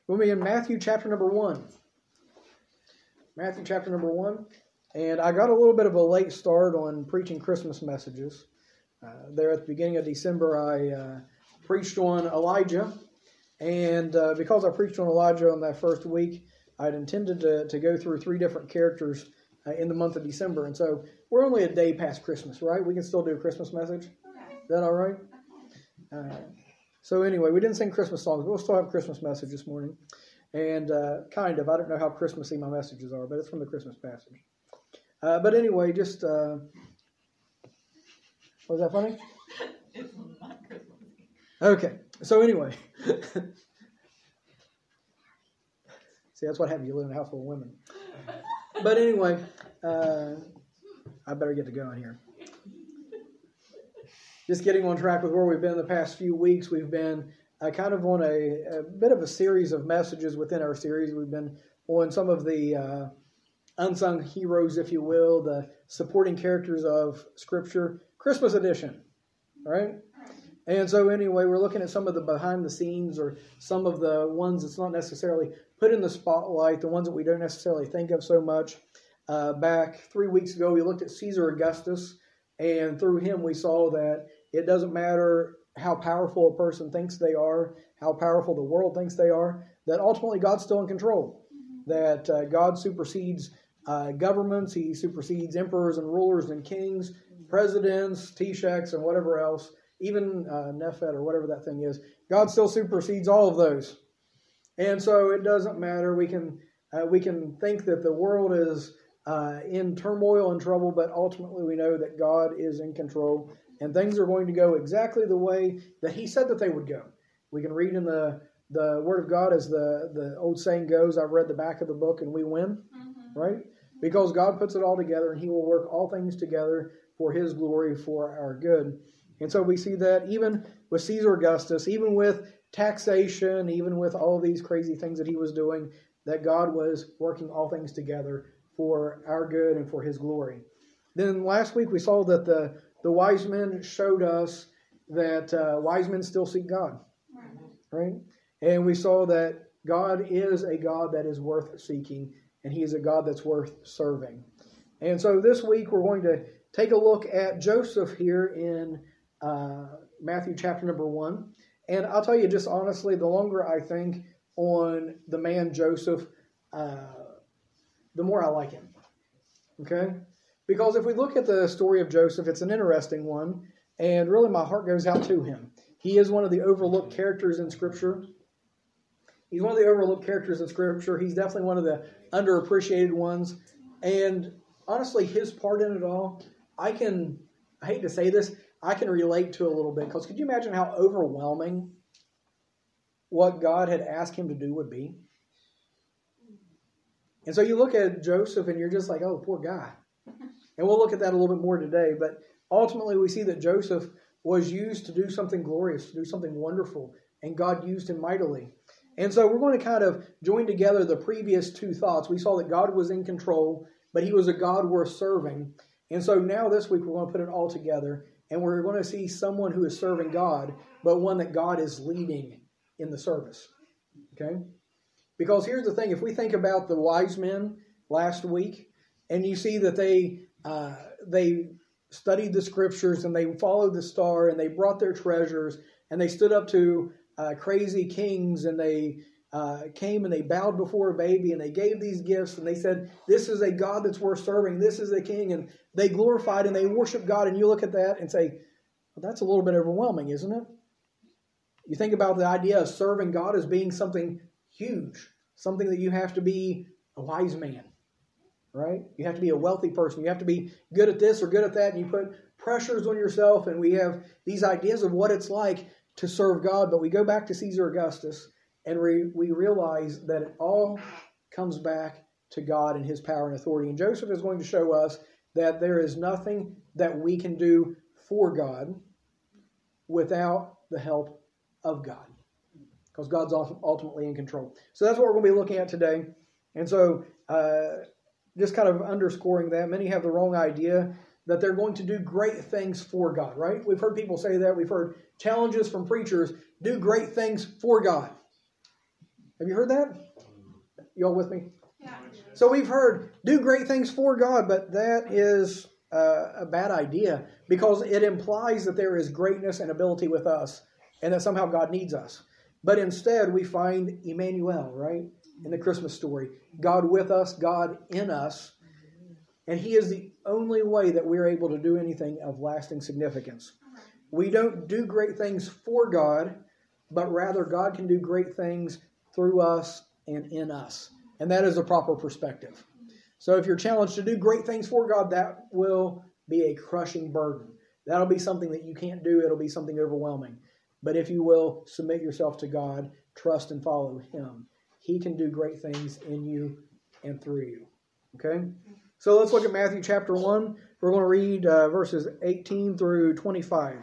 We'll be in Matthew chapter number 1. Matthew chapter number 1. And I got a little bit of a late start on preaching Christmas messages. There at the beginning of December, I preached on Elijah. And because I preached on Elijah on that first week, I'd intended to go through 3 different characters in the month of December. And so we're only a day past Christmas, right? We can still do a Christmas message. Is that all right? So anyway, we didn't sing Christmas songs, but we'll still have a Christmas message this morning. And kind of, I don't know how Christmassy my messages are, but it's from the Christmas passage. But anyway, just, was that funny? It's not Christmassy. Okay, so anyway. See, that's what happens. You live in a house full of women. But anyway, I better get to going here. Just getting on track with where we've been the past few weeks. We've been kind of on a bit of a series of messages within our series. We've been on some of the unsung heroes, if you will, the supporting characters of Scripture, Christmas edition, right? And so anyway, we're looking at some of the behind the scenes or some of the ones that's not necessarily put in the spotlight, the ones that we don't necessarily think of so much. Back 3 weeks ago, we looked at Caesar Augustus, and through him we saw that it doesn't matter how powerful a person thinks they are, how powerful the world thinks they are, that ultimately God's still in control, that God supersedes governments, he supersedes emperors and rulers and kings, presidents, Taoiseachs, and whatever else, even Nephet or whatever that thing is. God still supersedes all of those. And so it doesn't matter. We can think that the world is in turmoil and trouble, but ultimately we know that God is in control, and things are going to go exactly the way that he said that they would go. We can read in the Word of God, as the old saying goes, I've read the back of the book and we win, right? Because God puts it all together, and he will work all things together for his glory, for our good. And so we see that even with Caesar Augustus, even with taxation, even with all these crazy things that he was doing, that God was working all things together for our good and for his glory. Then last week we saw that the wise men showed us that wise men still seek God, right? And we saw that God is a God that is worth seeking, and he is a God that's worth serving. And so this week we're going to take a look at Joseph here in Matthew chapter number 1. And I'll tell you just honestly, the longer I think on the man Joseph, the more I like him. Okay? Because if we look at the story of Joseph, it's an interesting one, and really my heart goes out to him. He is one of the overlooked characters in Scripture. He's one of the overlooked characters in Scripture. He's definitely one of the underappreciated ones. And honestly, his part in it all, I hate to say this, I can relate to a little bit. Because could you imagine how overwhelming what God had asked him to do would be? And so you look at Joseph and you're just like, oh, poor guy. And we'll look at that a little bit more today. But ultimately we see that Joseph was used to do something glorious, to do something wonderful. And God used him mightily. And so we're going to kind of join together the previous 2 thoughts. We saw that God was in control, but he was a God worth serving. And so now this week we're going to put it all together. And we're going to see someone who is serving God, but one that God is leading in the service. Okay? Because here's the thing. If we think about the wise men last week, and you see that they studied the Scriptures, and they followed the star, and they brought their treasures, and they stood up to crazy kings, and they came and they bowed before a baby, and they gave these gifts, and they said, this is a God that's worth serving, this is a king, and they glorified and they worshiped God. And you look at that and say, well, that's a little bit overwhelming, isn't it? You think about the idea of serving God as being something huge, something that you have to be a wise man, right? You have to be a wealthy person. You have to be good at this or good at that, and you put pressures on yourself, and we have these ideas of what it's like to serve God. But we go back to Caesar Augustus, and we realize that it all comes back to God and his power and authority. And Joseph is going to show us that there is nothing that we can do for God without the help of God, because God's ultimately in control. So that's what we're going to be looking at today. And so just kind of underscoring that, many have the wrong idea that they're going to do great things for God, right? We've heard people say that. We've heard challenges from preachers, do great things for God. Have you heard that? You all with me? Yeah. So we've heard do great things for God, but that is a bad idea because it implies that there is greatness and ability with us and that somehow God needs us. But instead we find Emmanuel, right? In the Christmas story. God with us, God in us. And He is the only way that we're able to do anything of lasting significance. We don't do great things for God, but rather God can do great things through us and in us. And that is a proper perspective. So if you're challenged to do great things for God, that will be a crushing burden. That'll be something that you can't do. It'll be something overwhelming. But if you will submit yourself to God, trust and follow Him, He can do great things in you and through you. Okay? So let's look at Matthew chapter 1. We're going to read verses 18 through 25.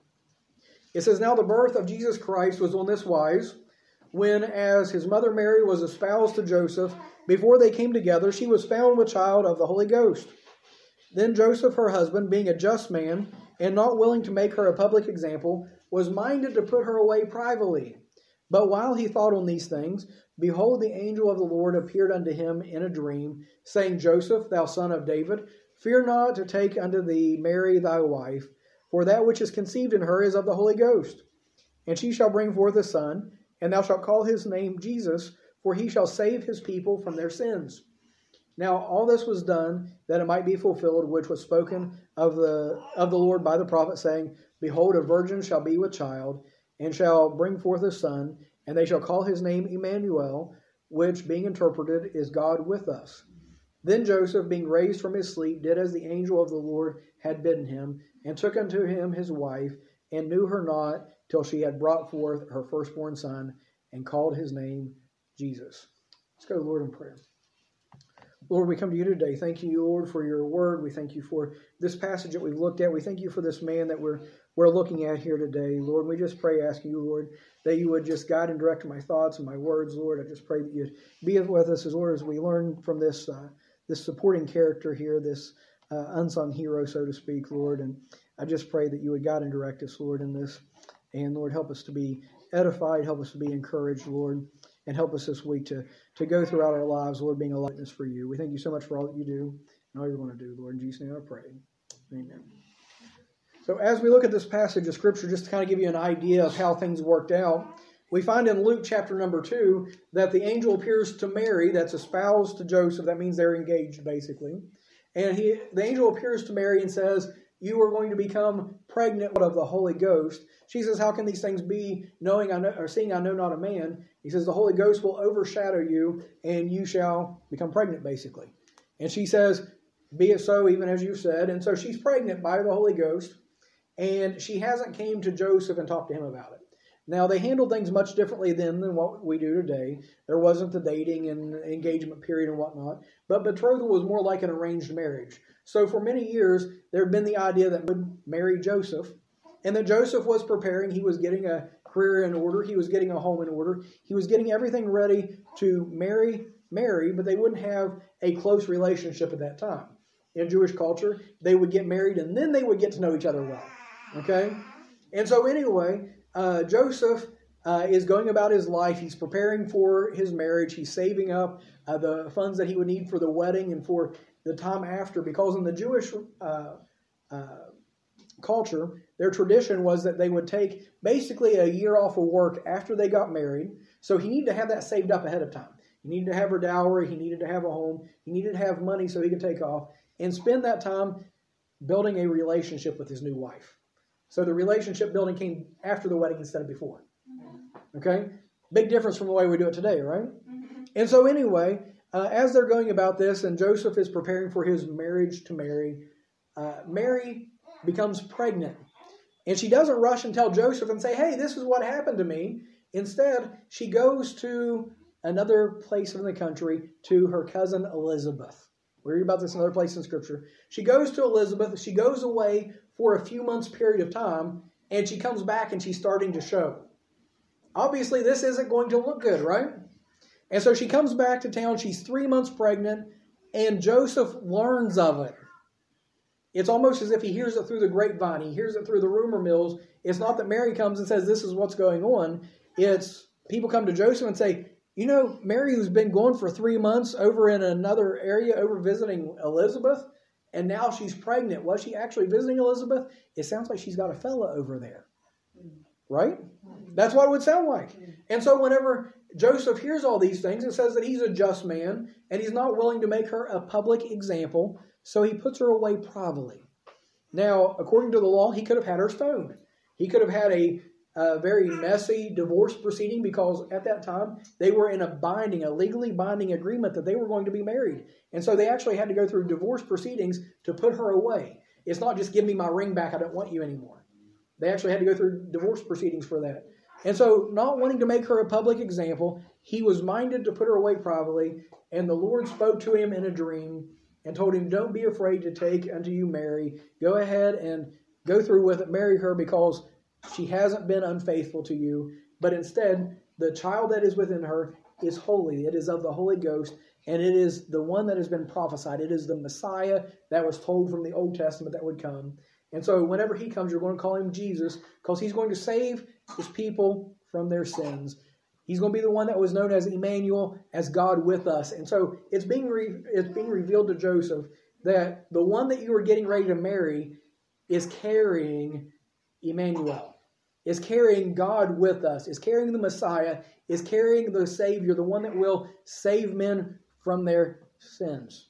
It says, Now the birth of Jesus Christ was on this wise, when as his mother Mary was espoused to Joseph, before they came together, she was found with child of the Holy Ghost. Then Joseph, her husband, being a just man, and not willing to make her a public example, was minded to put her away privately. But while he thought on these things, behold, the angel of the Lord appeared unto him in a dream, saying, Joseph, thou son of David, fear not to take unto thee Mary thy wife, for that which is conceived in her is of the Holy Ghost. And she shall bring forth a son, and thou shalt call his name Jesus, for he shall save his people from their sins. Now all this was done, that it might be fulfilled, which was spoken of the Lord by the prophet, saying, Behold, a virgin shall be with child, and shall bring forth a son, and they shall call his name Emmanuel, which, being interpreted, is God with us. Then Joseph, being raised from his sleep, did as the angel of the Lord had bidden him, and took unto him his wife, and knew her not till she had brought forth her firstborn son, and called his name Jesus. Let's go to the Lord in prayer. Lord, we come to you today. Thank you, Lord, for your word. We thank you for this passage that we've looked at. We thank you for this man that we're looking at here today. Lord, we just pray, asking you, Lord, that you would just guide and direct my thoughts and my words, Lord. I just pray that you'd be with us, Lord, as we learn from this supporting character here, this unsung hero, so to speak, Lord. And I just pray that you would guide and direct us, Lord, in this. And, Lord, help us to be edified, help us to be encouraged, Lord, and help us this week to go throughout our lives, Lord, being a likeness for you. We thank you so much for all that you do and all you're going to do, Lord. In Jesus' name I pray. Amen. So as we look at this passage of Scripture, just to kind of give you an idea of how things worked out, we find in Luke chapter number 2 that the angel appears to Mary, that's espoused to Joseph. That means they're engaged, basically. And the angel appears to Mary and says, you are going to become pregnant of the Holy Ghost. She says, how can these things be, seeing I know not a man? He says, the Holy Ghost will overshadow you, and you shall become pregnant, basically. And she says, be it so, even as you said. And so she's pregnant by the Holy Ghost, and she hasn't came to Joseph and talked to him about it. Now, they handled things much differently then than what we do today. There wasn't the dating and engagement period and whatnot, but betrothal was more like an arranged marriage. So for many years, there had been the idea that would marry Joseph, and that Joseph was preparing. He was getting a career in order. He was getting a home in order. He was getting everything ready to marry Mary, but they wouldn't have a close relationship at that time. In Jewish culture, they would get married, and then they would get to know each other well. Okay? And so anyway, Joseph is going about his life. He's preparing for his marriage. He's saving up the funds that he would need for the wedding and for the time after, because in the Jewish culture, their tradition was that they would take basically a year off of work after they got married. So he needed to have that saved up ahead of time. He needed to have her dowry. He needed to have a home. He needed to have money so he could take off and spend that time building a relationship with his new wife. So the relationship building came after the wedding instead of before. Okay? Big difference from the way we do it today, right? And so anyway, as they're going about this, and Joseph is preparing for his marriage to Mary, Mary becomes pregnant. And she doesn't rush and tell Joseph and say, hey, this is what happened to me. Instead, she goes to another place in the country, to her cousin Elizabeth. We read about this in another place in Scripture. She goes to Elizabeth. She goes away for a few months period of time, and she comes back and she's starting to show. Obviously, this isn't going to look good, right? And so she comes back to town. She's 3 months pregnant, and Joseph learns of it. It's almost as if he hears it through the grapevine. He hears it through the rumor mills. It's not that Mary comes and says, this is what's going on. It's people come to Joseph and say, You know, Mary, who's been gone for 3 months over in another area, over visiting Elizabeth, and now she's pregnant. Was she actually visiting Elizabeth? It sounds like she's got a fella over there. Right? That's what it would sound like. And so whenever Joseph hears all these things, it says that he's a just man, and he's not willing to make her a public example, so he puts her away privately. Now, according to the law, he could have had her stoned. He could have had a very messy divorce proceeding, because at that time they were in a legally binding agreement that they were going to be married. And so they actually had to go through divorce proceedings to put her away. It's not just give me my ring back, I don't want you anymore. They actually had to go through divorce proceedings for that. And so, not wanting to make her a public example, he was minded to put her away privately, and the Lord spoke to him in a dream and told him, don't be afraid to take unto you Mary. Go ahead and go through with it, marry her, because she hasn't been unfaithful to you, but instead, the child that is within her is holy. It is of the Holy Ghost, and it is the one that has been prophesied. It is the Messiah that was told from the Old Testament that would come. And so whenever he comes, you're going to call him Jesus, because he's going to save his people from their sins. He's going to be the one that was known as Emmanuel, as God with us. And so it's being revealed to Joseph that the one that you are getting ready to marry is carrying Emmanuel, is carrying God with us, is carrying the Messiah, is carrying the Savior, the one that will save men from their sins.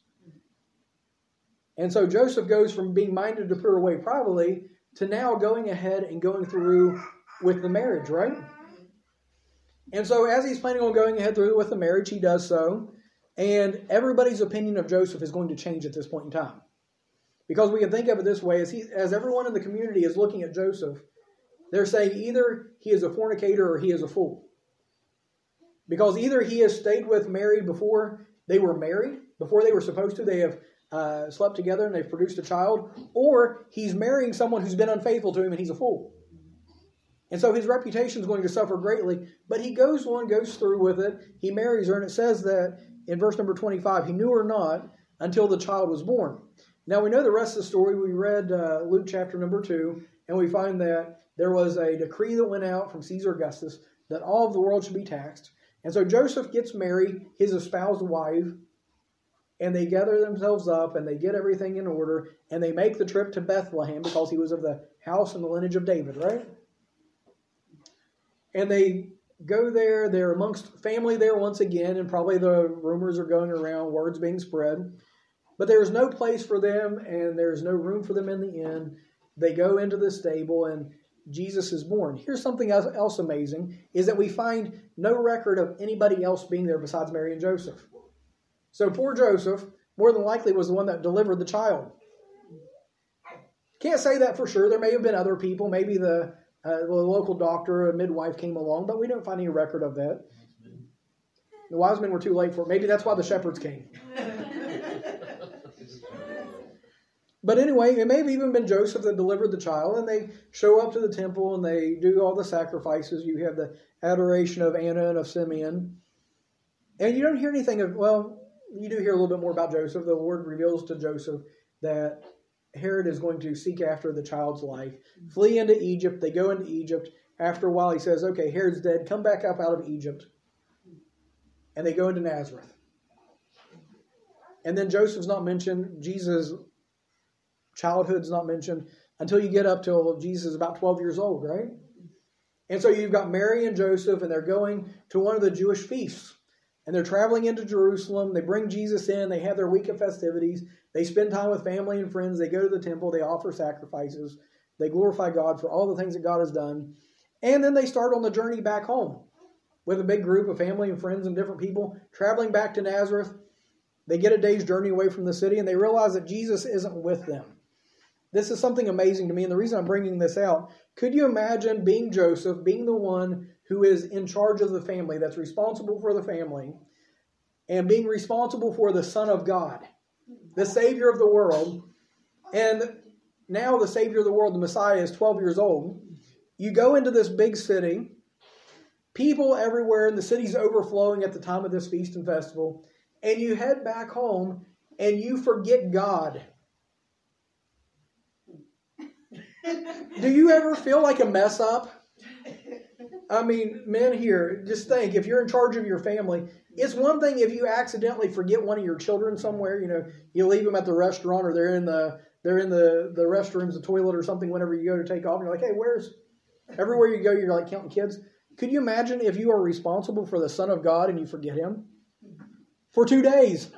And so Joseph goes from being minded to put her away privately to now going ahead and going through with the marriage, right? And so as he's planning on going ahead through with the marriage, he does so. And everybody's opinion of Joseph is going to change at this point in time. Because we can think of it this way, as everyone in the community is looking at Joseph, they're saying either he is a fornicator or he is a fool. Because either he has stayed with Mary before they were married, before they were supposed to, they have slept together and they've produced a child, or he's marrying someone who's been unfaithful to him and he's a fool. And so his reputation is going to suffer greatly, but he goes through with it. He marries her, and it says that in verse number 25, he knew her not until the child was born. Now we know the rest of the story. We read Luke chapter number 2, and we find that there was a decree that went out from Caesar Augustus that all of the world should be taxed. And so Joseph gets Mary, his espoused wife, and they gather themselves up, and they get everything in order, and they make the trip to Bethlehem because he was of the house and the lineage of David, right? And they go there. They're amongst family there once again, and probably the rumors are going around, words being spread. But there's no place for them, and there's no room for them in the inn. They go into the stable, and Jesus is born. Here's something else amazing, is that we find no record of anybody else being there besides Mary and Joseph. So poor Joseph, more than likely, was the one that delivered the child. Can't say that for sure. There may have been other people. Maybe the local doctor or midwife came along, but we don't find any record of that. The wise men were too late for it. Maybe that's why the shepherds came. But anyway, it may have even been Joseph that delivered the child, and they show up to the temple, and they do all the sacrifices. You have the adoration of Anna and of Simeon. And you don't hear anything of, well, you do hear a little bit more about Joseph. The Lord reveals to Joseph that Herod is going to seek after the child's life, flee into Egypt. They go into Egypt. After a while, he says, okay, Herod's dead. Come back up out of Egypt. And they go into Nazareth. And then Joseph's not mentioned. Jesus' childhood's not mentioned until you get up till Jesus is about 12 years old, right? And so you've got Mary and Joseph, and they're going to one of the Jewish feasts. And they're traveling into Jerusalem. They bring Jesus in. They have their week of festivities. They spend time with family and friends. They go to the temple. They offer sacrifices. They glorify God for all the things that God has done. And then they start on the journey back home with a big group of family and friends and different people traveling back to Nazareth. They get a day's journey away from the city, and they realize that Jesus isn't with them. This is something amazing to me, and the reason I'm bringing this out, could you imagine being Joseph, being the one who is in charge of the family, that's responsible for the family, and being responsible for the Son of God, the Savior of the world, and now the Savior of the world, the Messiah, is 12 years old. You go into this big city, people everywhere, and the city's overflowing at the time of this feast and festival, and you head back home, and you forget God. Do you ever feel like a mess up? I mean, men here, just think, if you're in charge of your family, it's one thing if you accidentally forget one of your children somewhere, you leave them at the restaurant or they're in the restrooms, the toilet or something whenever you go to take off. And you're like, hey, everywhere you go, you're like counting kids. Could you imagine if you are responsible for the Son of God and you forget him? For 2 days.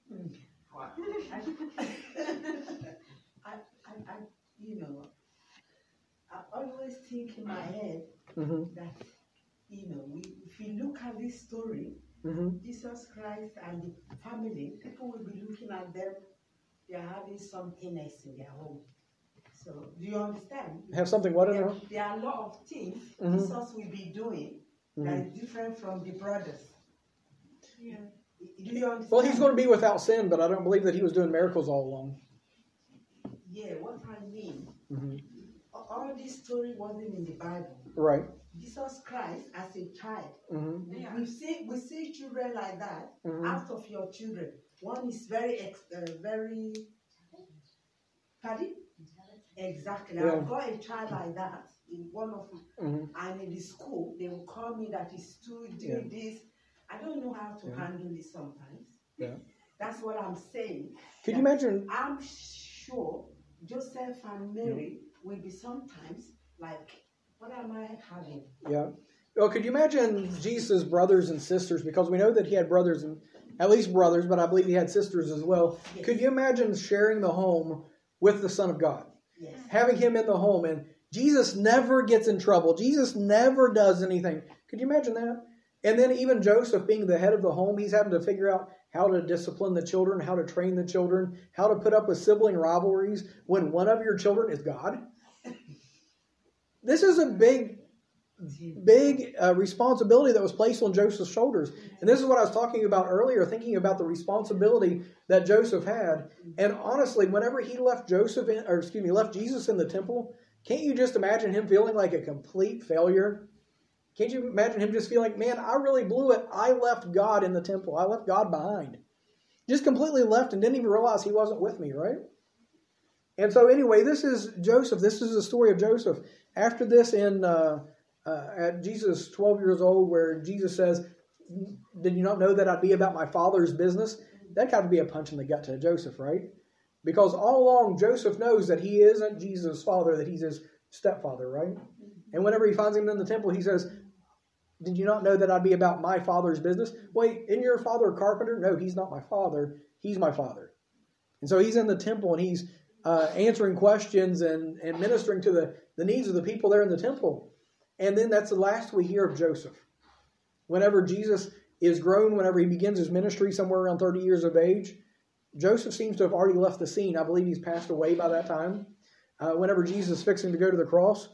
I always think in my head that, if you look at this story, Jesus Christ and the family, people will be looking at them, they are having some illness in their home. So, do you understand? Have something what in their home? There are a lot of things Jesus will be doing that is different from the brothers. Yeah. Do you understand? Well, he's going to be without sin, but I don't believe that he was doing miracles all along. Yeah, what I mean, all this story wasn't in the Bible. Right. Jesus Christ as a child. We see children like that out of your children. One is very pardon? Exactly. Yeah. I've got a child like that in one of and in the school they will call me that is doing this. I don't know how to handle it sometimes. Yeah. That's what I'm saying. Could you imagine? I'm sure Joseph and Mary will be sometimes like, what am I having? Yeah. Well, could you imagine Jesus' brothers and sisters? Because we know that he had brothers, and at least brothers, but I believe he had sisters as well. Yes. Could you imagine sharing the home with the Son of God? Yes. Having him in the home, and Jesus never gets in trouble. Jesus never does anything. Could you imagine that? And then even Joseph being the head of the home, he's having to figure out how to discipline the children, how to train the children, how to put up with sibling rivalries when one of your children is God. This is a big responsibility that was placed on Joseph's shoulders. And this is what I was talking about earlier, thinking about the responsibility that Joseph had. And honestly, whenever he left Jesus in the temple, can't you just imagine him feeling like a complete failure? Can't you imagine him just feeling like, man, I really blew it. I left God in the temple. I left God behind. Just completely left and didn't even realize he wasn't with me, right? And so anyway, this is Joseph. This is the story of Joseph. After this, at Jesus 12 years old, where Jesus says, did you not know that I'd be about my Father's business? That got to be a punch in the gut to Joseph, right? Because all along, Joseph knows that he isn't Jesus' father, that he's his stepfather, right? And whenever he finds him in the temple, he says, did you not know that I'd be about my Father's business? Wait, isn't your father a carpenter? No, he's not my father. He's my Father. And so he's in the temple and he's answering questions and ministering to the needs of the people there in the temple. And then that's the last we hear of Joseph. Whenever Jesus is grown, whenever he begins his ministry somewhere around 30 years of age, Joseph seems to have already left the scene. I believe he's passed away by that time. Whenever Jesus is fixing to go to the cross,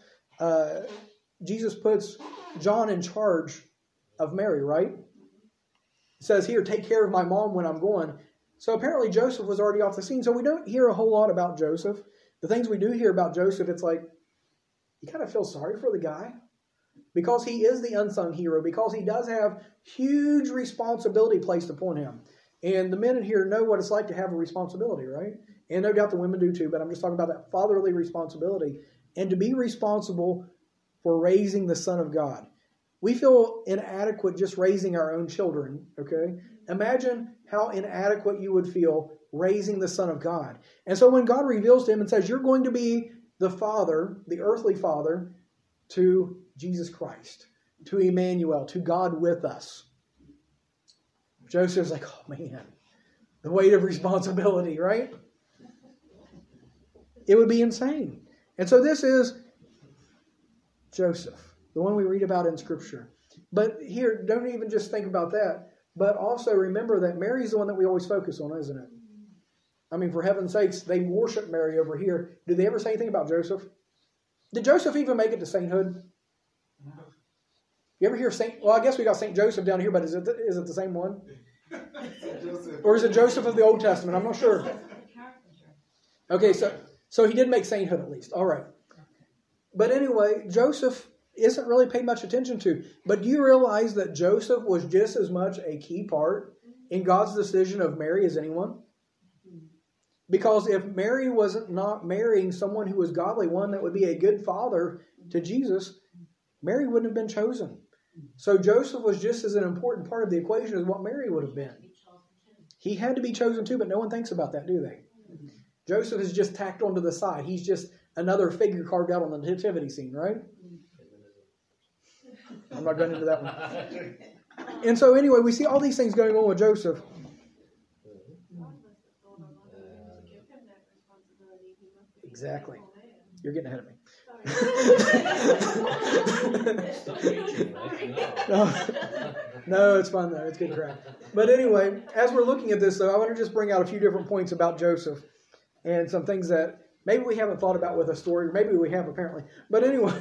Jesus puts John in charge of Mary, right? He says, here, take care of my mom when I'm going. So apparently Joseph was already off the scene. So we don't hear a whole lot about Joseph. The things we do hear about Joseph, it's like, you kind of feel sorry for the guy. Because he is the unsung hero. Because he does have huge responsibility placed upon him. And the men in here know what it's like to have a responsibility, right? And no doubt the women do too. But I'm just talking about that fatherly responsibility. And to be responsible for raising the Son of God. We feel inadequate just raising our own children, okay? Imagine how inadequate you would feel raising the Son of God. And so when God reveals to him and says, you're going to be the father, the earthly father, to Jesus Christ, to Emmanuel, to God with us. Joseph's like, oh man, the weight of responsibility, right? It would be insane. And so this is Joseph, the one we read about in Scripture. But here, don't even just think about that, but also remember that Mary's the one that we always focus on, isn't it? I mean, for heaven's sakes, they worship Mary over here. Did they ever say anything about Joseph? Did Joseph even make it to sainthood? No. You ever hear Saint? Well, I guess we got Saint Joseph down here, but is it the same one? Or is it Joseph of the Old Testament? I'm not sure. Okay, so he did make sainthood at least. All right. But anyway, Joseph isn't really paid much attention to. But do you realize that Joseph was just as much a key part in God's decision of Mary as anyone? Because if Mary wasn't not marrying someone who was godly, one that would be a good father to Jesus, Mary wouldn't have been chosen. So Joseph was just as an important part of the equation as what Mary would have been. He had to be chosen too, but no one thinks about that, do they? Joseph is just tacked onto the side. He's just another figure carved out on the nativity scene, right? I'm not going into that one. And so anyway, we see all these things going on with Joseph. Exactly. You're getting ahead of me. No, it's fun though. It's good crap. But anyway, as we're looking at this, though, I want to just bring out a few different points about Joseph and some things that maybe we haven't thought about with a story, or maybe we have apparently. But anyway,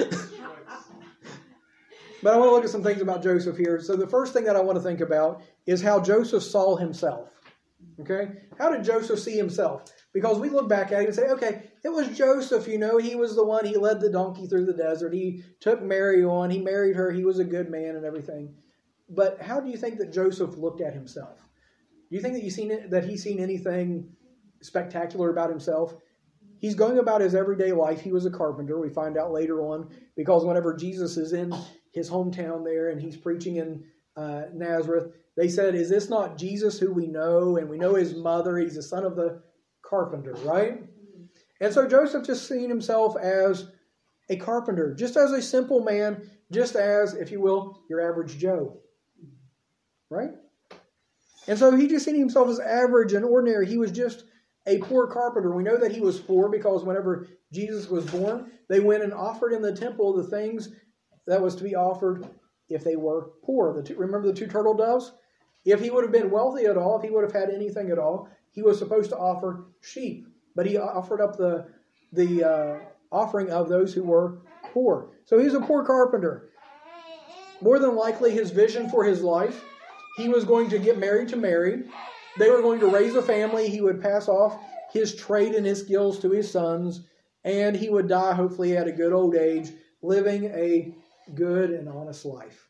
but I want to look at some things about Joseph here. So the first thing that I want to think about is how Joseph saw himself. Okay? How did Joseph see himself? Because we look back at it and say, okay, it was Joseph, he was the one, he led the donkey through the desert, he took Mary on, he married her, he was a good man and everything. But how do you think that Joseph looked at himself? Do you think that he's seen anything spectacular about himself? He's going about his everyday life. He was a carpenter, we find out later on, because whenever Jesus is in his hometown there and he's preaching in Nazareth, they said, is this not Jesus who we know? And we know his mother, he's the son of the carpenter, right? And so Joseph just seen himself as a carpenter, just as a simple man, just as, if you will, your average Joe, right? And so he just seen himself as average and ordinary. He was just a poor carpenter. We know that he was poor because whenever Jesus was born, they went and offered in the temple the things that was to be offered if they were poor. Remember the 2 turtle doves? If he would have been wealthy at all, if he would have had anything at all, he was supposed to offer sheep. But he offered up the offering of those who were poor. So he's a poor carpenter. More than likely, his vision for his life, he was going to get married to Mary. They were going to raise a family. He would pass off his trade and his skills to his sons. And he would die, hopefully, at a good old age, living a good and honest life.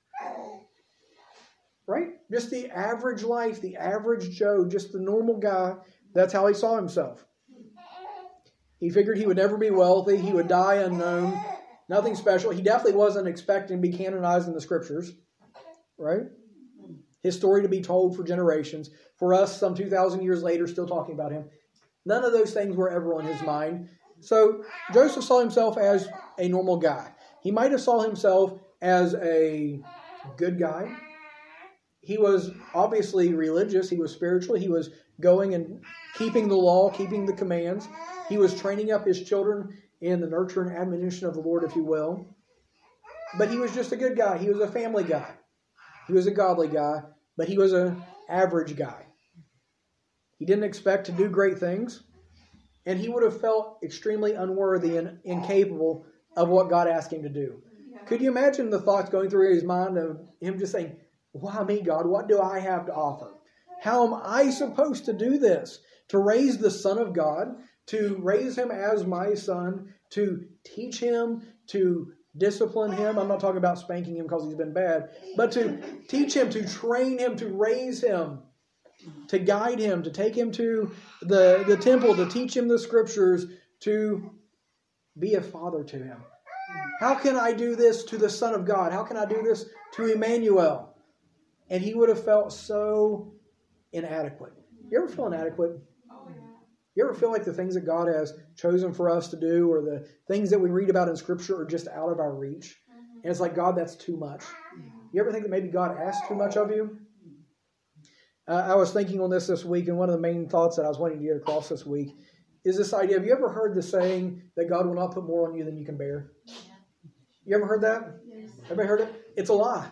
Right? Just the average life, the average Joe, just the normal guy. That's how he saw himself. He figured he would never be wealthy. He would die unknown. Nothing special. He definitely wasn't expecting to be canonized in the scriptures. Right? His story to be told for generations. For us, some 2,000 years later, still talking about him. None of those things were ever on his mind. So Joseph saw himself as a normal guy. He might have saw himself as a good guy. He was obviously religious. He was spiritual. He was going and keeping the law, keeping the commands. He was training up his children in the nurture and admonition of the Lord, if you will. But he was just a good guy. He was a family guy. He was a godly guy, but he was an average guy. He didn't expect to do great things, and he would have felt extremely unworthy and incapable of what God asked him to do. Could you imagine the thoughts going through his mind of him just saying, why me, God? What do I have to offer? How am I supposed to do this? To raise the Son of God, to raise him as my son, to teach him, to discipline him. I'm not talking about spanking him because he's been bad, but to teach him, to train him, to raise him, to guide him, to take him to the temple, to teach him the scriptures, to be a father to him. How can I do this to the Son of God? How can I do this to Emmanuel? And he would have felt so inadequate. You ever feel inadequate? Oh, yeah. You ever feel like the things that God has chosen for us to do or the things that we read about in Scripture are just out of our reach? And it's like, God, that's too much. You ever think that maybe God asked too much of you? I was thinking on this week, and one of the main thoughts that I was wanting to get across this week is this idea. Have you ever heard the saying that God will not put more on you than you can bear? You ever heard that? Yes. Everybody heard it? It's a lie.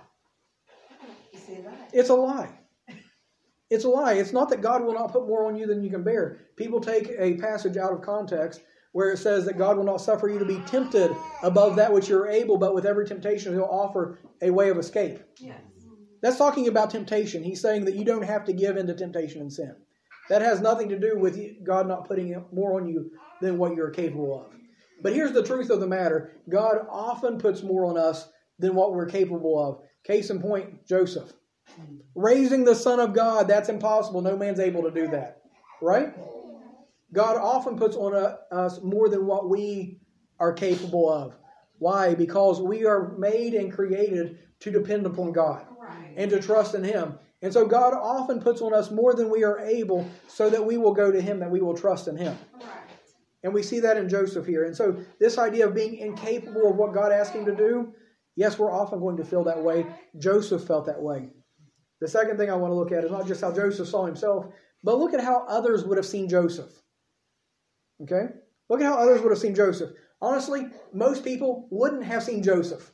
Say that. It's a lie. It's a lie. It's not that God will not put more on you than you can bear. People take a passage out of context where it says that God will not suffer you to be tempted above that which you're able, but with every temptation He'll offer a way of escape. Yes. That's talking about temptation. He's saying that you don't have to give in to temptation and sin. That has nothing to do with God not putting more on you than what you're capable of. But here's the truth of the matter. God often puts more on us than what we're capable of. Case in point, Joseph. Raising the Son of God, that's impossible. No man's able to do that. Right? God often puts on us more than what we are capable of. Why? Because we are made and created to depend upon God and to trust in Him. And so God often puts on us more than we are able so that we will go to Him, that we will trust in Him. And we see that in Joseph here. And so this idea of being incapable of what God asked him to do, yes, we're often going to feel that way. Joseph felt that way. The second thing I want to look at is not just how Joseph saw himself, but look at how others would have seen Joseph. Okay? Look at how others would have seen Joseph. Honestly, most people wouldn't have seen Joseph.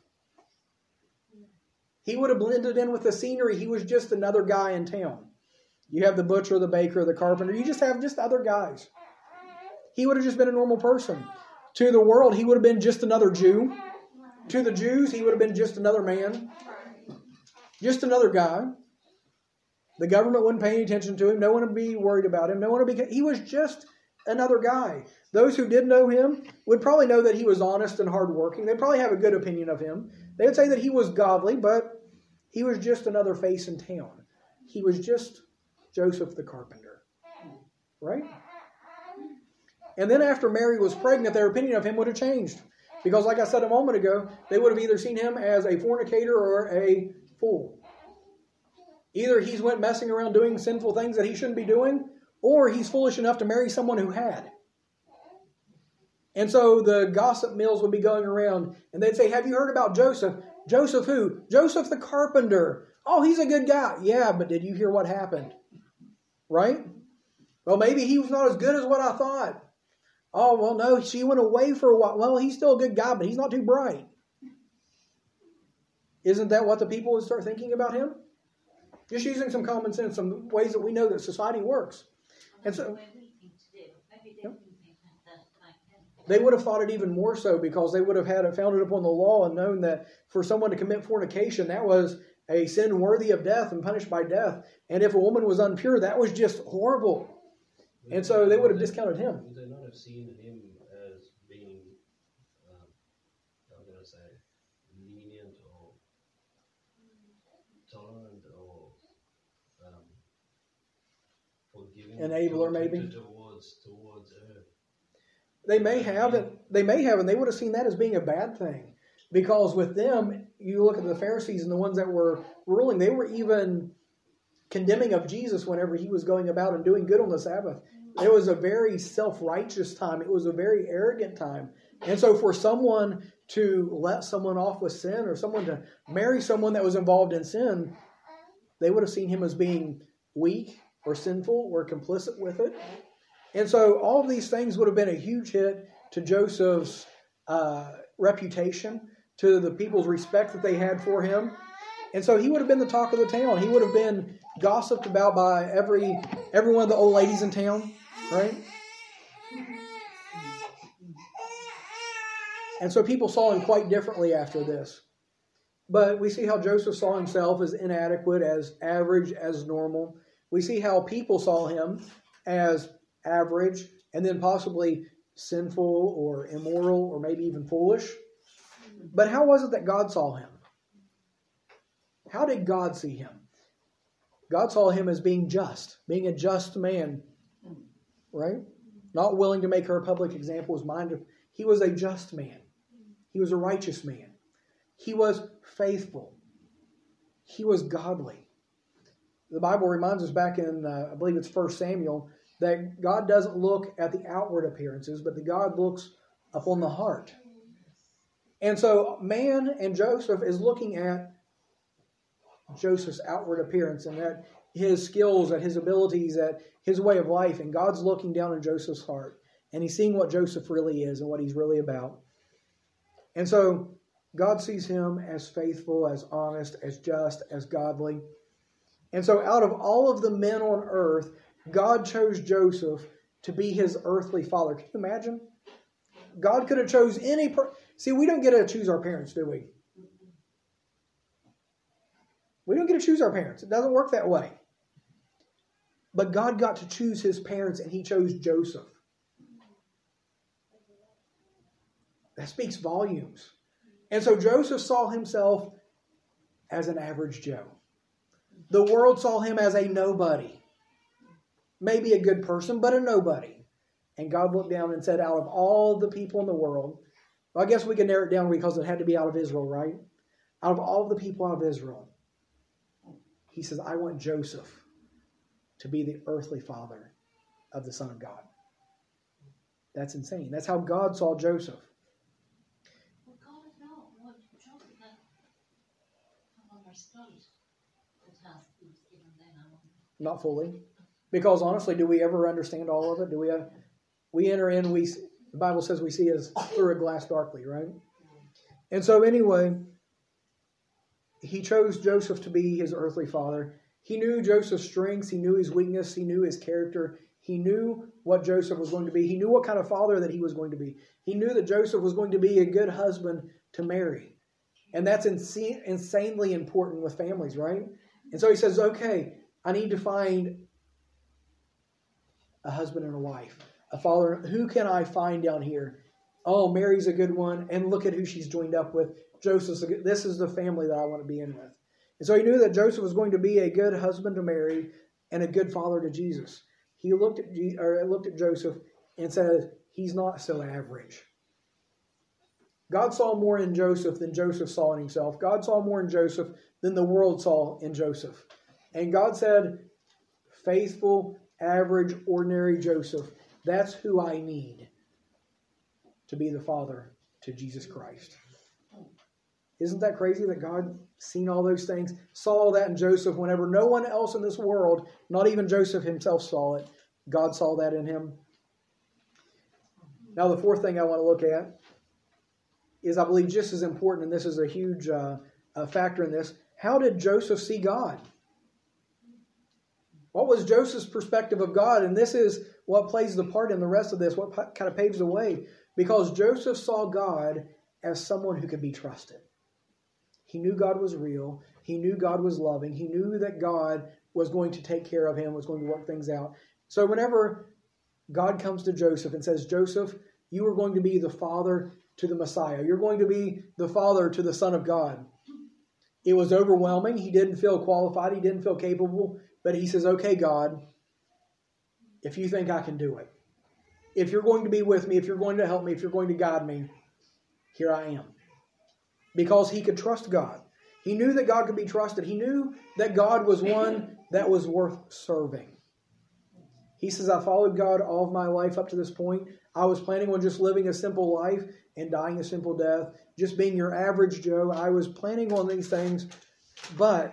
He would have blended in with the scenery. He was just another guy in town. You have the butcher, the baker, the carpenter. You just have just other guys. He would have just been a normal person. To the world, he would have been just another Jew. To the Jews, he would have been just another man. Just another guy. The government wouldn't pay any attention to him. No one would be worried about him. He was just another guy. Those who did know him would probably know that he was honest and hardworking. They'd probably have a good opinion of him. They would say that he was godly, but he was just another face in town. He was just Joseph the carpenter. Right? And then after Mary was pregnant, their opinion of him would have changed. Because like I said a moment ago, they would have either seen him as a fornicator or a fool. Either he's went messing around doing sinful things that he shouldn't be doing, or he's foolish enough to marry someone who had. And so the gossip mills would be going around, and they'd say, have you heard about Joseph? Joseph who? Joseph the carpenter. Oh, he's a good guy. Yeah, but did you hear what happened? Right? Well, maybe he was not as good as what I thought. Oh, well, no, she went away for a while. Well, he's still a good guy, but he's not too bright. Isn't that what the people would start thinking about him? Just using some common sense, some ways that we know that society works. And so they would have thought it even more so because they would have had it founded upon the law and known that for someone to commit fornication, that was a sin worthy of death and punished by death. And if a woman was impure, that was just horrible. And so they would have discounted him. Would they not have seen him as being, how can I say, lenient or tolerant or forgiving? Enabler, maybe? Towards her. They may have, and they would have seen that as being a bad thing. Because with them, you look at the Pharisees and the ones that were ruling, they were even condemning of Jesus whenever he was going about and doing good on the Sabbath. It was a very self-righteous time. It was a very arrogant time. And so for someone to let someone off with sin or someone to marry someone that was involved in sin, they would have seen him as being weak or sinful or complicit with it. And so all of these things would have been a huge hit to Joseph's reputation, to the people's respect that they had for him. And so he would have been the talk of the town. He would have been gossiped about by every one of the old ladies in town, right? And so people saw him quite differently after this. But we see how Joseph saw himself as inadequate, as average, as normal. We see how people saw him as average and then possibly sinful or immoral or maybe even foolish. But how was it that God saw him? How did God see him? God saw him as being just, being a just man, right? Not willing to make her a public example of his mind. He was a just man. He was a righteous man. He was faithful. He was godly. The Bible reminds us back in, I believe it's 1 Samuel, that God doesn't look at the outward appearances, but that God looks upon the heart. And so man and Joseph is looking at Joseph's outward appearance and at his skills, at his abilities, at his way of life. And God's looking down in Joseph's heart. And he's seeing what Joseph really is and what he's really about. And so God sees him as faithful, as honest, as just, as godly. And so out of all of the men on earth, God chose Joseph to be his earthly father. Can you imagine? God could have chose any See, we don't get to choose our parents, do we? We don't get to choose our parents. It doesn't work that way. But God got to choose his parents, and he chose Joseph. That speaks volumes. And so Joseph saw himself as an average Joe. The world saw him as a nobody. Maybe a good person, but a nobody. And God looked down and said, out of all the people in the world, Well, I guess we can narrow it down because it had to be out of Israel, right? Out of all the people out of Israel, he says, I want Joseph to be the earthly father of the Son of God. That's insane. That's how God saw Joseph. Well, God no, what Joseph had understood the task he was given then. Not fully. Because honestly, do we ever understand all of it? We enter in, the Bible says we see as through a glass darkly, right? And so anyway, he chose Joseph to be his earthly father. He knew Joseph's strengths. He knew his weakness. He knew his character. He knew what Joseph was going to be. He knew what kind of father that he was going to be. He knew that Joseph was going to be a good husband to Mary. And that's insanely important with families, right? And so he says, okay, I need to find a husband and a wife, a father. Who can I find down here? Oh, Mary's a good one. And look at who she's joined up with. Joseph's this is the family that I want to be in with. And so he knew that Joseph was going to be a good husband to Mary and a good father to Jesus. He looked at Joseph and said, he's not so average. God saw more in Joseph than Joseph saw in himself. God saw more in Joseph than the world saw in Joseph. And God said, faithful, average, ordinary Joseph, that's who I need to be the father to Jesus Christ. Isn't that crazy that God seen all those things, saw all that in Joseph whenever no one else in this world, not even Joseph himself, saw it? God saw that in him. Now the fourth thing I want to look at is, I believe, just as important, and this is a huge factor in this, how did Joseph see God? What was Joseph's perspective of God? And this is what plays the part in the rest of this, what kind of paves the way. Because Joseph saw God as someone who could be trusted. He knew God was real. He knew God was loving. He knew that God was going to take care of him, was going to work things out. So whenever God comes to Joseph and says, Joseph, you are going to be the father to the Messiah. You're going to be the father to the Son of God. It was overwhelming. He didn't feel qualified. He didn't feel capable. But he says, okay, God, if you think I can do it, if you're going to be with me, if you're going to help me, if you're going to guide me, here I am. Because he could trust God. He knew that God could be trusted. He knew that God was one that was worth serving. He says, I followed God all of my life up to this point. I was planning on just living a simple life and dying a simple death, just being your average Joe. I was planning on these things, but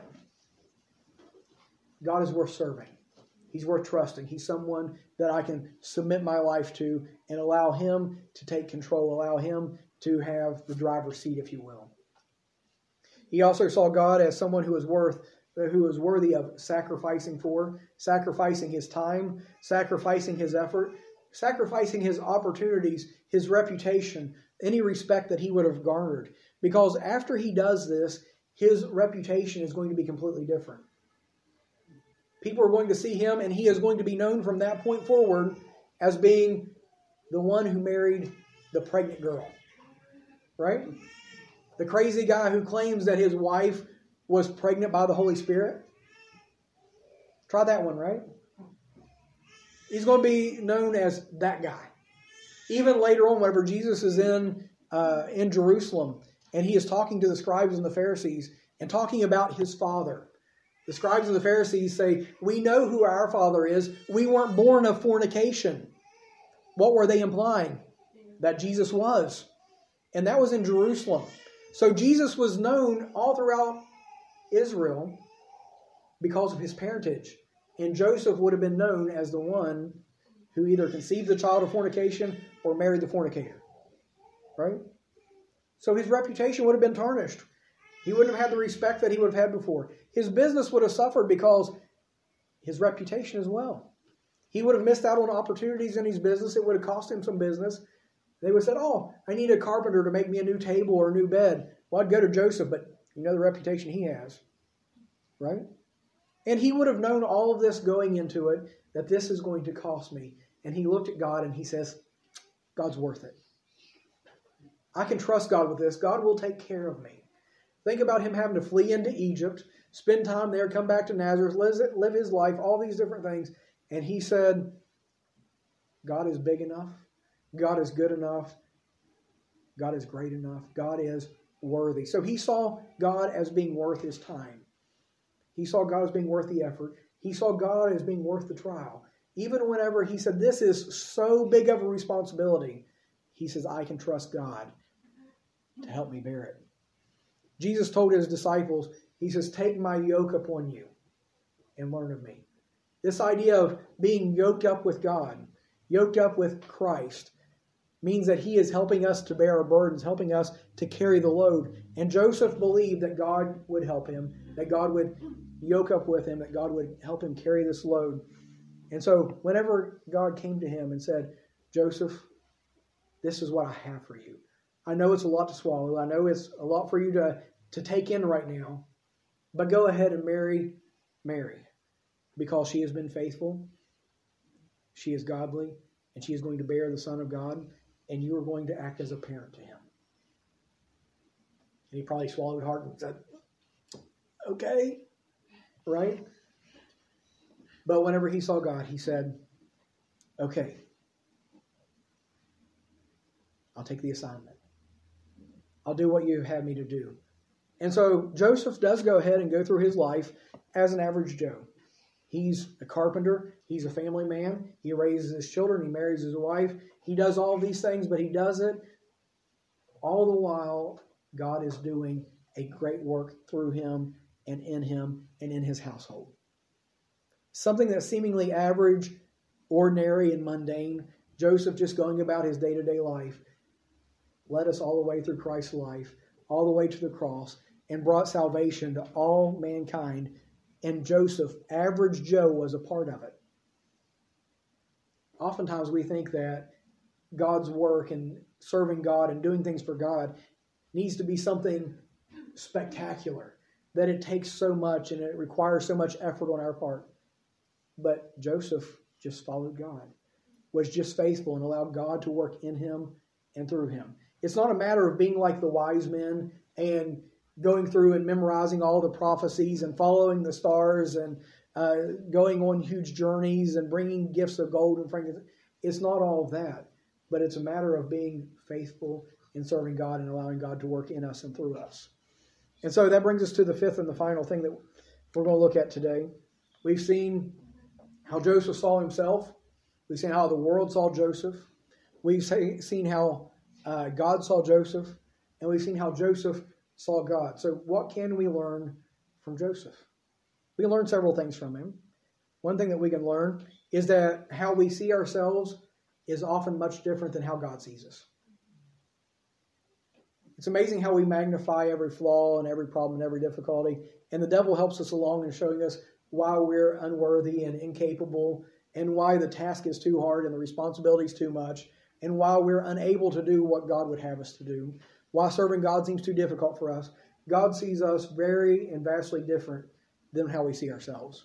God is worth serving. He's worth trusting. He's someone that I can submit my life to and allow him to take control, allow him to have the driver's seat, if you will. He also saw God as someone who was worthy of sacrificing for, sacrificing his time, sacrificing his effort, sacrificing his opportunities, his reputation, any respect that he would have garnered. Because after he does this, his reputation is going to be completely different. People are going to see him, and he is going to be known from that point forward as being the one who married the pregnant girl. Right? The crazy guy who claims that his wife was pregnant by the Holy Spirit. Try that one, right? He's going to be known as that guy. Even later on, whenever Jesus is in Jerusalem, and he is talking to the scribes and the Pharisees and talking about his father. The scribes and the Pharisees say, we know who our father is. We weren't born of fornication. What were they implying? That Jesus was. And that was in Jerusalem. So Jesus was known all throughout Israel because of his parentage. And Joseph would have been known as the one who either conceived the child of fornication or married the fornicator. Right? So his reputation would have been tarnished. He wouldn't have had the respect that he would have had before. His business would have suffered because his reputation as well. He would have missed out on opportunities in his business. It would have cost him some business. They would have said, oh, I need a carpenter to make me a new table or a new bed. Well, I'd go to Joseph, but you know the reputation he has. Right? And he would have known all of this going into it, that this is going to cost me. And he looked at God and he says, God's worth it. I can trust God with this. God will take care of me. Think about him having to flee into Egypt, spend time there, come back to Nazareth, live his life, all these different things. And he said, God is big enough. God is good enough. God is great enough. God is worthy. So he saw God as being worth his time. He saw God as being worth the effort. He saw God as being worth the trial. Even whenever he said, this is so big of a responsibility, he says, I can trust God to help me bear it. Jesus told his disciples, he says, take my yoke upon you and learn of me. This idea of being yoked up with God, yoked up with Christ, means that he is helping us to bear our burdens, helping us to carry the load. And Joseph believed that God would help him, that God would yoke up with him, that God would help him carry this load. And so whenever God came to him and said, Joseph, this is what I have for you. I know it's a lot to swallow. I know it's a lot for you to take in right now. But go ahead and marry Mary, because she has been faithful, she is godly, and she is going to bear the Son of God, and you are going to act as a parent to him. And he probably swallowed hard and said, okay, right? But whenever he saw God, he said, okay, I'll take the assignment. I'll do what you have me to do. And so Joseph does go ahead and go through his life as an average Joe. He's a carpenter. He's a family man. He raises his children. He marries his wife. He does all these things, but he does it all the while God is doing a great work through him and in his household. Something that's seemingly average, ordinary, and mundane, Joseph just going about his day-to-day life, led us all the way through Christ's life, all the way to the cross, and brought salvation to all mankind. And Joseph, average Joe, was a part of it. Oftentimes we think that God's work and serving God and doing things for God needs to be something spectacular, that it takes so much and it requires so much effort on our part. But Joseph just followed God, was just faithful, and allowed God to work in him and through him. It's not a matter of being like the wise men and going through and memorizing all the prophecies and following the stars and going on huge journeys and bringing gifts of gold and frankincense. It's not all of that, but it's a matter of being faithful in serving God and allowing God to work in us and through us. And so that brings us to the fifth and the final thing that we're going to look at today. We've seen how Joseph saw himself. We've seen how the world saw Joseph. We've seen how God saw Joseph. And we've seen how Joseph saw God. So what can we learn from Joseph? We can learn several things from him. One thing that we can learn is that how we see ourselves is often much different than how God sees us. It's amazing how we magnify every flaw and every problem and every difficulty. And the devil helps us along in showing us why we're unworthy and incapable, and why the task is too hard and the responsibility is too much, and why we're unable to do what God would have us to do, why serving God seems too difficult for us. God sees us very and vastly different than how we see ourselves.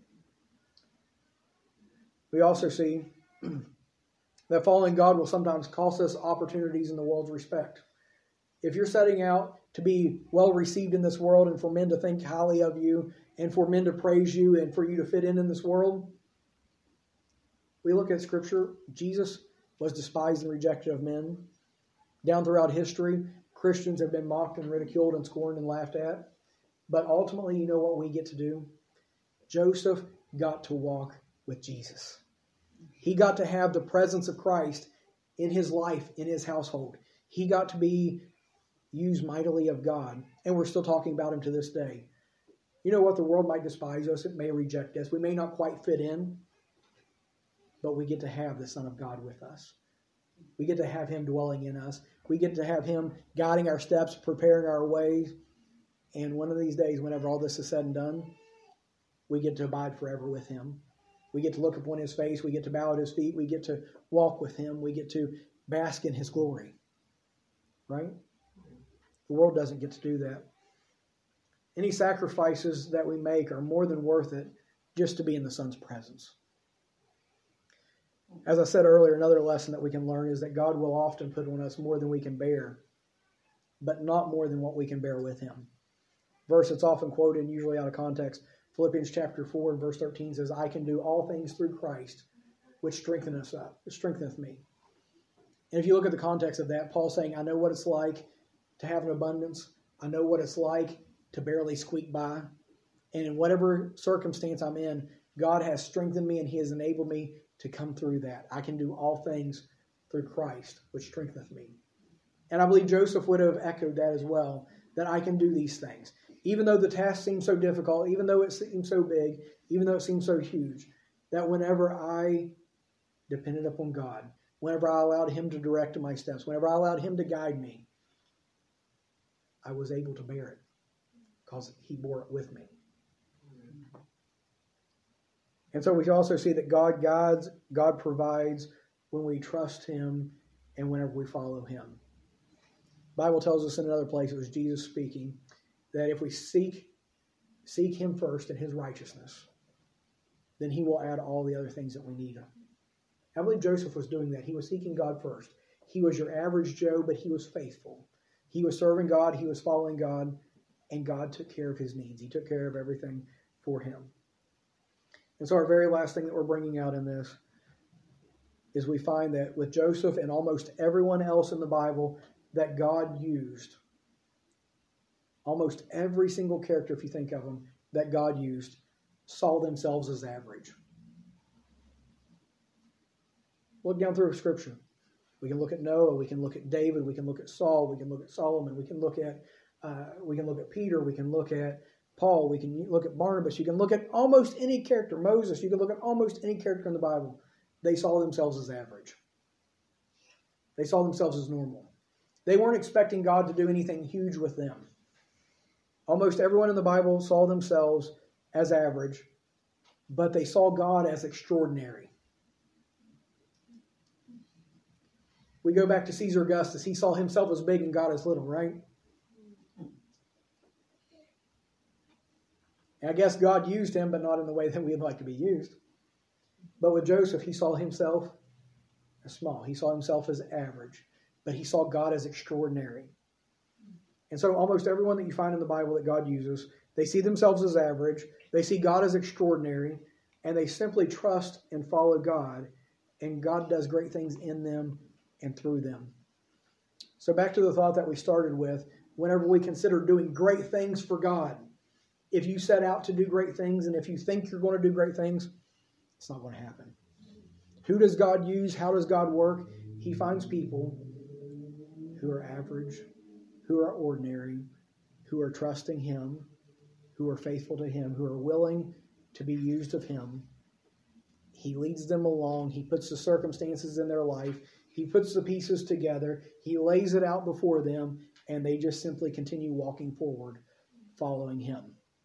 We also see that following God will sometimes cost us opportunities in the world's respect. If you're setting out to be well received in this world and for men to think highly of you and for men to praise you and for you to fit in this world, we look at Scripture. Jesus was despised and rejected of men. Down throughout history, Christians have been mocked and ridiculed and scorned and laughed at. But ultimately, you know what we get to do? Joseph got to walk with Jesus. He got to have the presence of Christ in his life, in his household. He got to be used mightily of God. And we're still talking about him to this day. You know what? The world might despise us. It may reject us. We may not quite fit in. But we get to have the Son of God with us. We get to have him dwelling in us. We get to have him guiding our steps, preparing our ways. And one of these days, whenever all this is said and done, we get to abide forever with him. We get to look upon his face. We get to bow at his feet. We get to walk with him. We get to bask in his glory. Right? The world doesn't get to do that. Any sacrifices that we make are more than worth it just to be in the Son's presence. As I said earlier, another lesson that we can learn is that God will often put on us more than we can bear, but not more than what we can bear with him. Verse that's often quoted, and usually out of context, Philippians chapter 4 and verse 13 says, I can do all things through Christ, which strengtheneth me. And if you look at the context of that, Paul's saying, I know what it's like to have an abundance. I know what it's like to barely squeak by. And in whatever circumstance I'm in, God has strengthened me and he has enabled me to come through that. I can do all things through Christ, which strengtheneth me. And I believe Joseph would have echoed that as well, that I can do these things. Even though the task seems so difficult, even though it seems so big, even though it seems so huge, that whenever I depended upon God, whenever I allowed him to direct my steps, whenever I allowed him to guide me, I was able to bear it because he bore it with me. And so we can also see that God guides, God provides when we trust him and whenever we follow him. The Bible tells us in another place, it was Jesus speaking, that if we seek him first and his righteousness, then he will add all the other things that we need. I believe Joseph was doing that. He was seeking God first. He was your average Joe, but he was faithful. He was serving God, he was following God, and God took care of his needs. He took care of everything for him. And so our very last thing that we're bringing out in this is we find that with Joseph and almost everyone else in the Bible that God used, almost every single character, if you think of them, that God used, saw themselves as average. Look down through Scripture. We can look at Noah, we can look at David, we can look at Saul, we can look at Solomon, we can look at Peter, we can look at Paul, we can look at Barnabas, you can look at almost any character, Moses, you can look at almost any character in the Bible. They saw themselves as average. They saw themselves as normal. They weren't expecting God to do anything huge with them. Almost everyone in the Bible saw themselves as average, but they saw God as extraordinary. We go back to Caesar Augustus. He saw himself as big and God as little, right? And I guess God used him, but not in the way that we'd like to be used. But with Joseph, he saw himself as small. He saw himself as average, but he saw God as extraordinary. And so almost everyone that you find in the Bible that God uses, they see themselves as average, they see God as extraordinary, and they simply trust and follow God, and God does great things in them and through them. So back to the thought that we started with, whenever we consider doing great things for God, if you set out to do great things and if you think you're going to do great things, it's not going to happen. Who does God use? How does God work? He finds people who are average, who are ordinary, who are trusting him, who are faithful to him, who are willing to be used of him. He leads them along. He puts the circumstances in their life. He puts the pieces together. He lays it out before them, and they just simply continue walking forward, following him.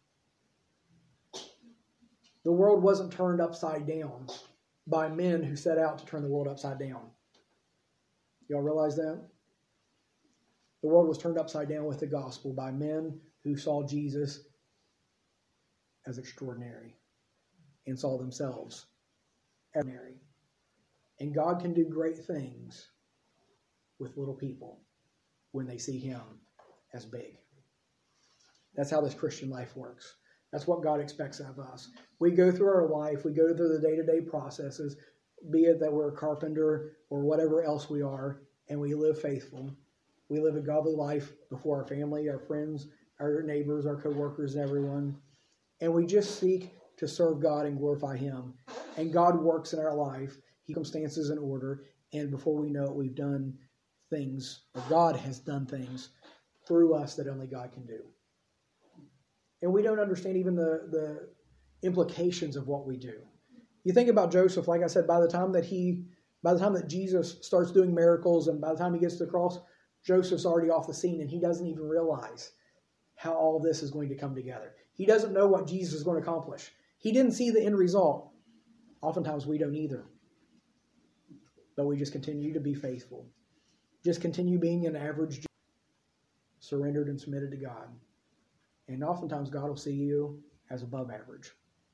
The world wasn't turned upside down by men who set out to turn the world upside down. Y'all realize that? The world was turned upside down with the gospel by men who saw Jesus as extraordinary and saw themselves as ordinary. And God can do great things with little people when they see him as big. That's how this Christian life works. That's what God expects of us. We go through our life, we go through the day-to-day processes, be it that we're a carpenter or whatever else we are, and we live faithful. We live a godly life before our family, our friends, our neighbors, our co-workers, and everyone. And we just seek to serve God and glorify him. And God works in our life. He circumstances in order. And before we know it, we've done things, or God has done things through us that only God can do. And we don't understand even the implications of what we do. You think about Joseph, like I said, by the time that Jesus starts doing miracles and by the time he gets to the cross, Joseph's already off the scene and he doesn't even realize how all this is going to come together. He doesn't know what Jesus is going to accomplish. He didn't see the end result. Oftentimes we don't either. But we just continue to be faithful. Just continue being an average, surrendered and submitted to God. And oftentimes God will see you as above average.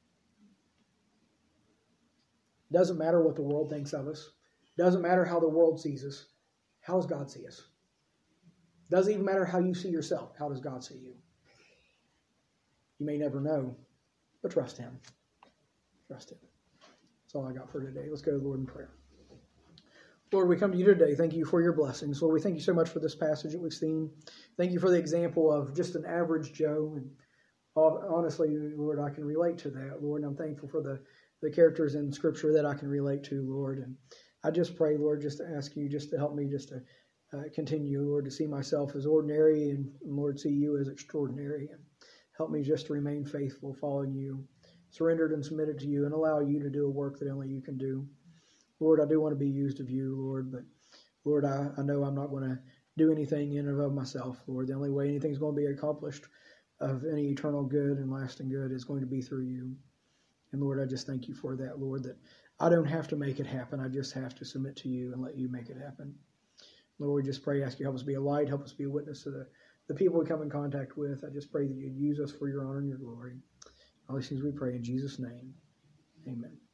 Doesn't matter what the world thinks of us. Doesn't matter how the world sees us. How does God see us? Doesn't even matter how you see yourself. How does God see you? You may never know, but trust him. Trust him. That's all I got for today. Let's go to the Lord in prayer. Lord, we come to you today. Thank you for your blessings. Lord, we thank you so much for this passage that we've seen. Thank you for the example of just an average Joe. And honestly, Lord, I can relate to that, Lord. And I'm thankful for the characters in Scripture that I can relate to, Lord. And I just pray, Lord, just to ask you just to help me just to continue, Lord, to see myself as ordinary and, Lord, see you as extraordinary. And help me just to remain faithful, following you, surrendered and submitted to you, and allow you to do a work that only you can do. Lord, I do want to be used of you, Lord, but Lord, I know I'm not going to do anything in and of myself, Lord. The only way anything's going to be accomplished of any eternal good and lasting good is going to be through you. And Lord, I just thank you for that, Lord, that I don't have to make it happen. I just have to submit to you and let you make it happen. Lord, we just pray, ask you, help us be a light, help us be a witness to the people we come in contact with. I just pray that you'd use us for your honor and your glory. All these things we pray in Jesus' name. Amen.